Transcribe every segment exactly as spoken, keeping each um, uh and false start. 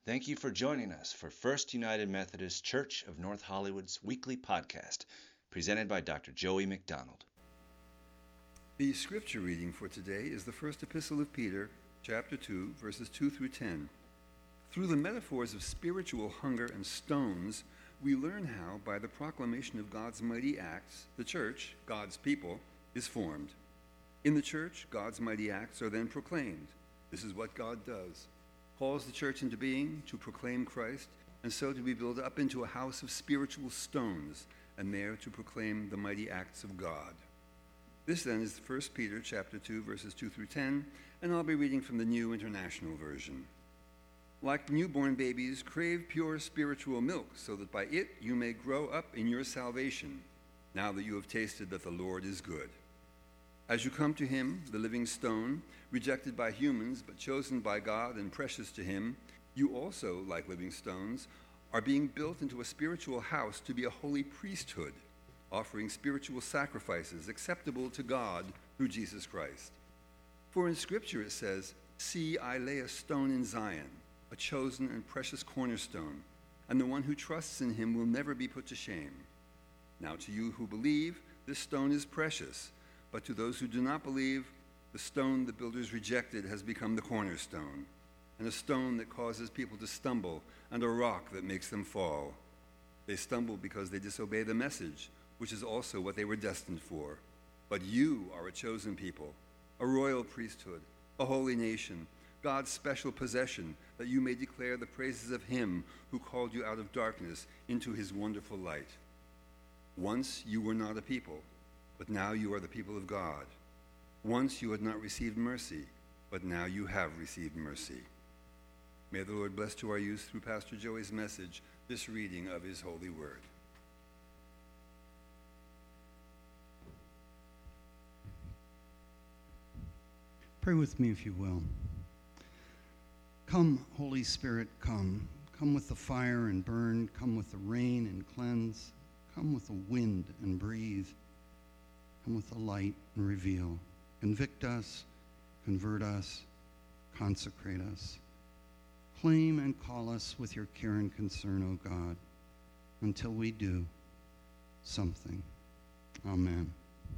Thank you for joining us for First United Methodist Church of North Hollywood's weekly podcast, presented by Doctor Joey McDonald. The scripture reading for today is the first epistle of Peter, chapter two, verses two through ten. Through the metaphors of spiritual hunger and stones, we learn how, by the proclamation of God's mighty acts, the church, God's people, is formed. In the church, God's mighty acts are then proclaimed. This is what God does. Calls the church into being to proclaim Christ, and so to be built up into a house of spiritual stones, and there to proclaim the mighty acts of God. This then is First Peter chapter two, verses two through ten, and I'll be reading from the New International Version. Like newborn babies, crave pure spiritual milk, so that by it you may grow up in your salvation, now that you have tasted that the Lord is good. As you come to him, the living stone, rejected by humans but chosen by God and precious to him, you also, like living stones, are being built into a spiritual house to be a holy priesthood, offering spiritual sacrifices acceptable to God through Jesus Christ. For in Scripture it says, "See, I lay a stone in Zion, a chosen and precious cornerstone, and the one who trusts in him will never be put to shame." Now to you who believe, this stone is precious, but to those who do not believe, the stone the builders rejected has become the cornerstone, and a stone that causes people to stumble, and a rock that makes them fall. They stumble because they disobey the message, which is also what they were destined for. But you are a chosen people, a royal priesthood, a holy nation, God's special possession, that you may declare the praises of him who called you out of darkness into his wonderful light. Once you were not a people, but now you are the people of God. Once you had not received mercy, but now you have received mercy. May the Lord bless to our use through Pastor Joey's message this reading of his holy word. Pray with me if you will. Come, Holy Spirit, come. Come with the fire and burn. Come with the rain and cleanse. Come with the wind and breathe. Come with the light and reveal. Convict us, convert us, consecrate us. Claim and call us with your care and concern, O God, until we do something. Amen.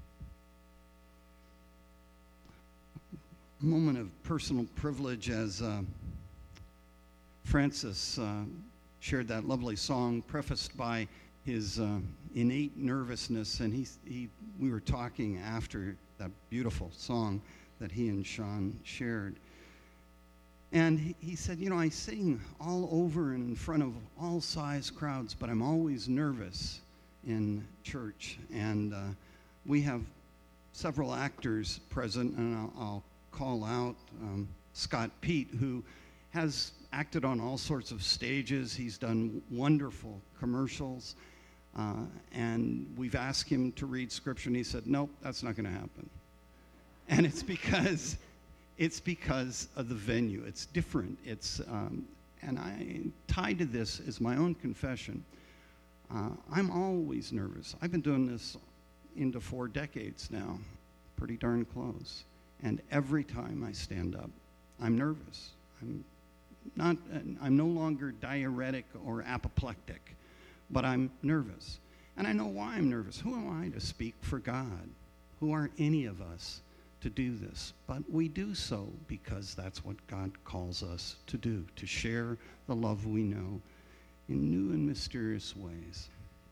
A moment of personal privilege as uh, Francis uh, shared that lovely song prefaced by his uh, innate nervousness, and he, he, we were talking after that beautiful song that he and Sean shared. And he, he said, you know, I sing all over and in front of all size crowds, but I'm always nervous in church. And uh, we have several actors present, and I'll, I'll call out um, Scott Peet, who has acted on all sorts of stages. He's done wonderful commercials. Uh, and we've asked him to read scripture, and he said, nope, that's not going to happen. And it's because it's because of the venue. It's different. It's um, and I tied to this is my own confession. Uh, I'm always nervous. I've been doing this into four decades now, pretty darn close. And every time I stand up, I'm nervous. I'm not. I'm no longer diuretic or apoplectic. But I'm nervous. And I know why I'm nervous. Who am I to speak for God? Who are any of us to do this? But we do so because that's what God calls us to do, to share the love we know in new and mysterious ways.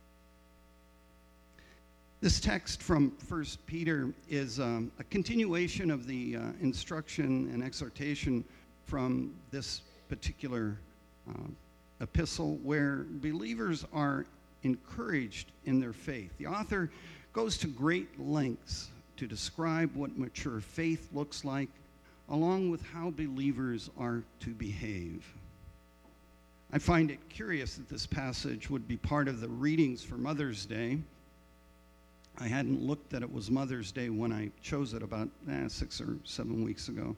This text from First Peter is um, a continuation of the uh, instruction and exhortation from this particular uh, epistle, where believers are encouraged in their faith. The author goes to great lengths to describe what mature faith looks like, along with how believers are to behave. I find it curious that this passage would be part of the readings for Mother's Day. I hadn't looked that it was Mother's Day when I chose it about eh, six or seven weeks ago.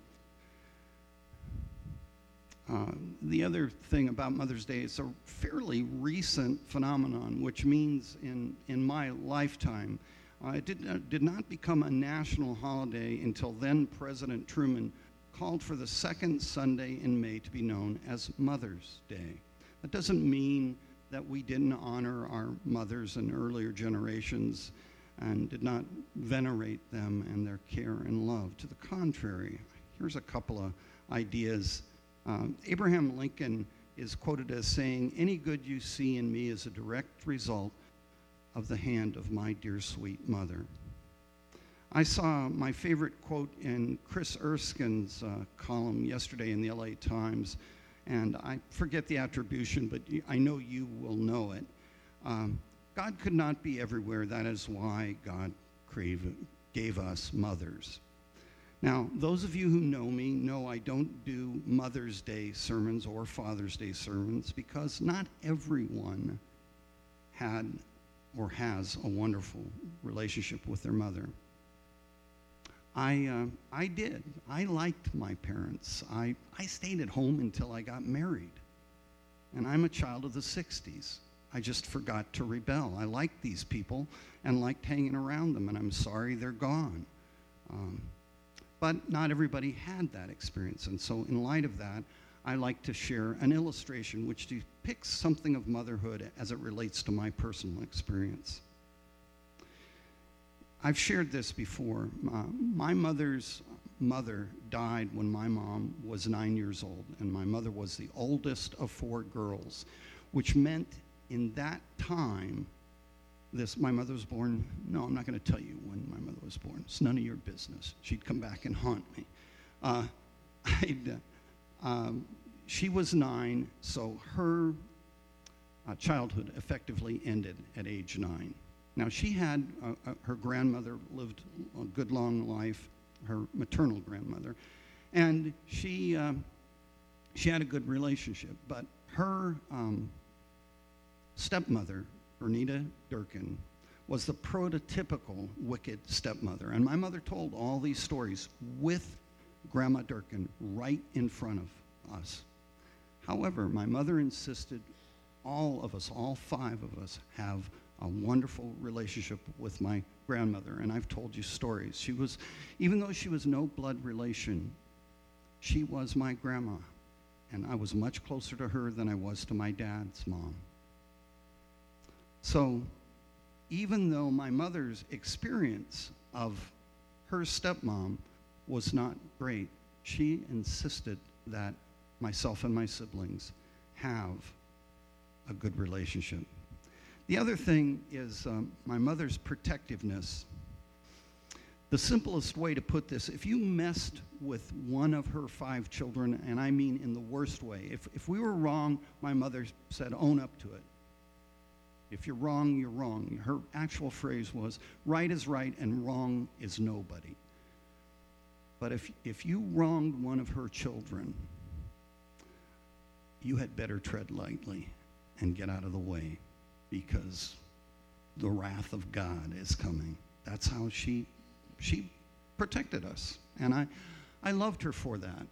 Uh, the other thing about Mother's Day, it's a fairly recent phenomenon, which means in, in my lifetime, uh, it did, uh, did not become a national holiday until then President Truman called for the second Sunday in May to be known as Mother's Day. That doesn't mean that we didn't honor our mothers in earlier generations and did not venerate them and their care and love. To the contrary, here's a couple of ideas. Um, Abraham Lincoln is quoted as saying, "Any good you see in me is a direct result of the hand of my dear sweet mother." I saw my favorite quote in Chris Erskine's uh, column yesterday in the L A Times, and I forget the attribution, but I know you will know it. Um, God could not be everywhere. That is why God crave, gave us mothers. Now, those of you who know me know I don't do Mother's Day sermons or Father's Day sermons because not everyone had or has a wonderful relationship with their mother. I uh, I did. I liked my parents. I, I stayed at home until I got married. And I'm a child of the sixties. I just forgot to rebel. I liked these people and liked hanging around them, and I'm sorry they're gone. Um, but not everybody had that experience, and so in light of that, I like to share an illustration which depicts something of motherhood as it relates to my personal experience. I've shared this before. Uh, my mother's mother died when my mom was nine years old, and my mother was the oldest of four girls, which meant in that time, this my mother was born, no, I'm not going to tell you when my mother was born. It's none of your business. She'd come back and haunt me. Uh, I'd, uh, um, she was nine, so her uh, childhood effectively ended at age nine. Now, she had, uh, uh, her grandmother lived a good long life, her maternal grandmother, and she, uh, she had a good relationship, but her um, stepmother, Bernita Durkin, was the prototypical wicked stepmother. And my mother told all these stories with Grandma Durkin right in front of us. However, my mother insisted all of us, all five of us, have a wonderful relationship with my grandmother. And I've told you stories. She was, even though she was no blood relation, she was my grandma. And I was much closer to her than I was to my dad's mom. So even though my mother's experience of her stepmom was not great, she insisted that myself and my siblings have a good relationship. The other thing is um, my mother's protectiveness. The simplest way to put this, if you messed with one of her five children, and I mean in the worst way, if, if we were wrong, my mother said, own up to it. If you're wrong, you're wrong. Her actual phrase was, right is right and wrong is nobody. But if, if you wronged one of her children, you had better tread lightly and get out of the way, because the wrath of God is coming. That's how she she protected us. And I, I loved her for that.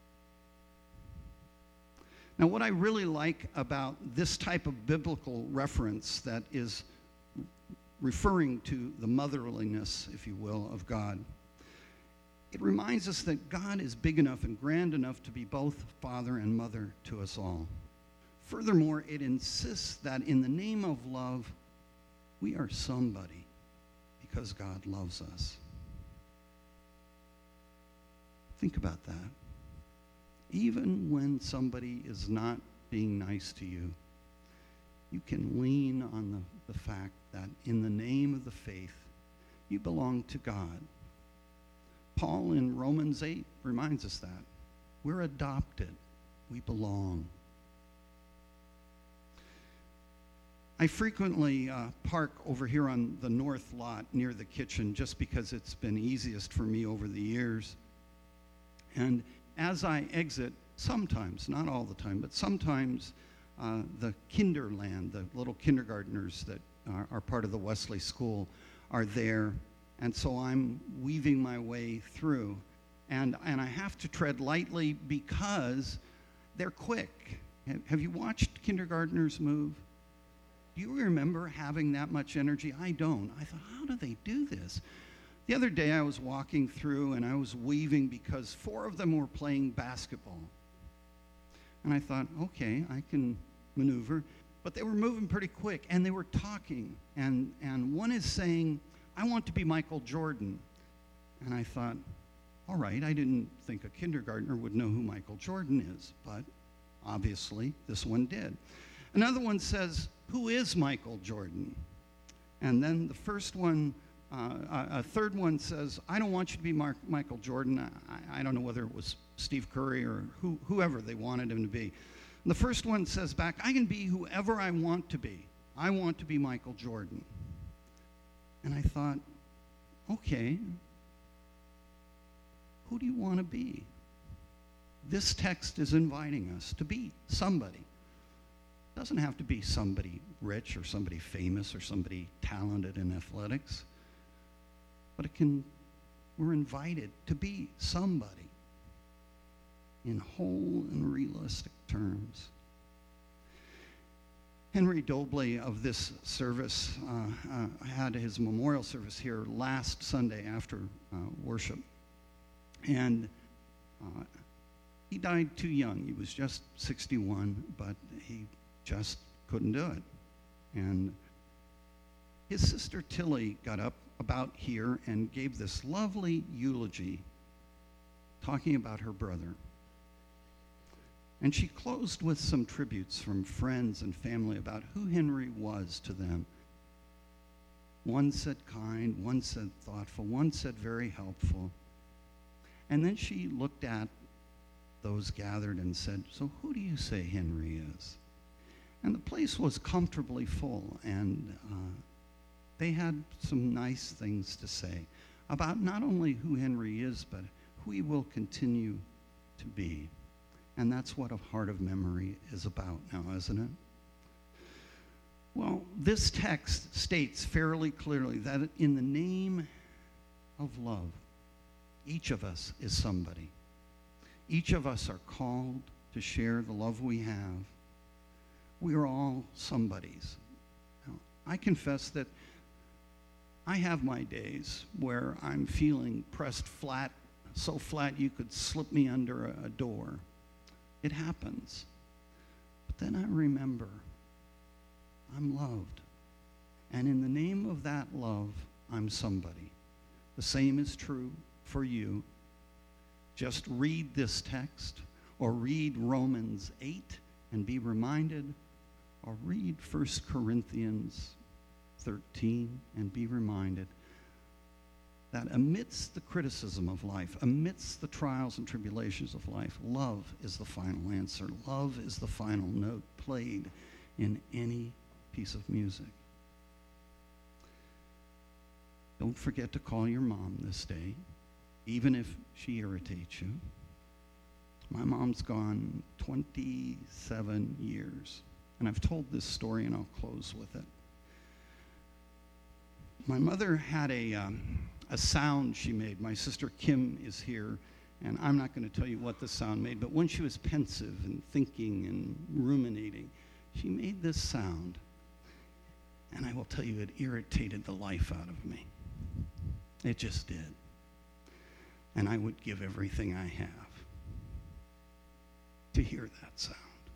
Now, what I really like about this type of biblical reference that is referring to the motherliness, if you will, of God, it reminds us that God is big enough and grand enough to be both father and mother to us all. Furthermore, it insists that in the name of love, we are somebody because God loves us. Think about that. Even when somebody is not being nice to you, you can lean on the, the fact that in the name of the faith, you belong to God. Paul in Romans eight reminds us that. We're adopted. We belong. I frequently uh, park over here on the north lot near the kitchen just because it's been easiest for me over the years. And as I exit, sometimes, not all the time, but sometimes uh, the Kinderland, the little kindergartners that are, are part of the Wesley School, are there. And so I'm weaving my way through. And, and I have to tread lightly because they're quick. Have, have you watched kindergartners move? Do you remember having that much energy? I don't. I thought, how do they do this? The other day I was walking through and I was weaving because four of them were playing basketball. And I thought, okay, I can maneuver. But they were moving pretty quick and they were talking. And, and one is saying, I want to be Michael Jordan. And I thought, all right, I didn't think a kindergartner would know who Michael Jordan is, but obviously this one did. Another one says, who is Michael Jordan? And then the first one, uh, a, a third one says, I don't want you to be Mark, Michael Jordan. I, I don't know whether it was Steve Curry or who, whoever they wanted him to be. And the first one says back, I can be whoever I want to be. I want to be Michael Jordan. And I thought, okay, who do you want to be? This text is inviting us to be somebody. It doesn't have to be somebody rich or somebody famous or somebody talented in athletics, but it can, we're invited to be somebody in whole and realistic terms. Henry Dobley of this service uh, uh, had his memorial service here last Sunday after uh, worship. And uh, he died too young. He was just sixty-one, but he just couldn't do it. And his sister Tilly got up about here and gave this lovely eulogy talking about her brother. And she closed with some tributes from friends and family about who Henry was to them. One said kind, one said thoughtful, one said very helpful. And then she looked at those gathered and said, so who do you say Henry is? And the place was comfortably full, and uh, they had some nice things to say about not only who Henry is, but who he will continue to be. And that's what a Heart of Memory is about now, isn't it? Well, this text states fairly clearly that in the name of love, each of us is somebody. Each of us are called to share the love we have. We are all somebodies. Now, I confess that I have my days where I'm feeling pressed flat, so flat you could slip me under a, a door. It happens. But then I remember I'm loved. And in the name of that love, I'm somebody. The same is true for you. Just read this text, or read Romans eight and be reminded, or read First Corinthians thirteen and be reminded that amidst the criticism of life, amidst the trials and tribulations of life, love is the final answer. Love is the final note played in any piece of music. Don't forget to call your mom this day, even if she irritates you. My mom's gone twenty-seven years, and I've told this story, and I'll close with it. My mother had a, um, a sound she made. My sister Kim is here, and I'm not going to tell you what the sound made, but when she was pensive and thinking and ruminating, she made this sound, and I will tell you, it irritated the life out of me. It just did. And I would give everything I have to hear that sound.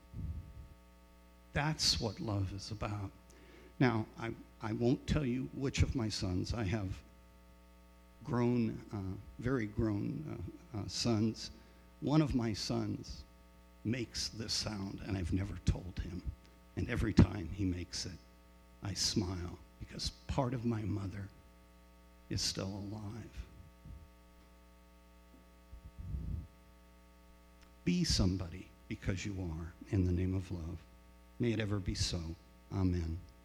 That's what love is about. Now, I, I won't tell you which of my sons. I have grown, uh, very grown uh, uh, sons. One of my sons makes this sound, and I've never told him. And every time he makes it, I smile, because part of my mother is still alive. Be somebody because you are, in the name of love. May it ever be so. Amen.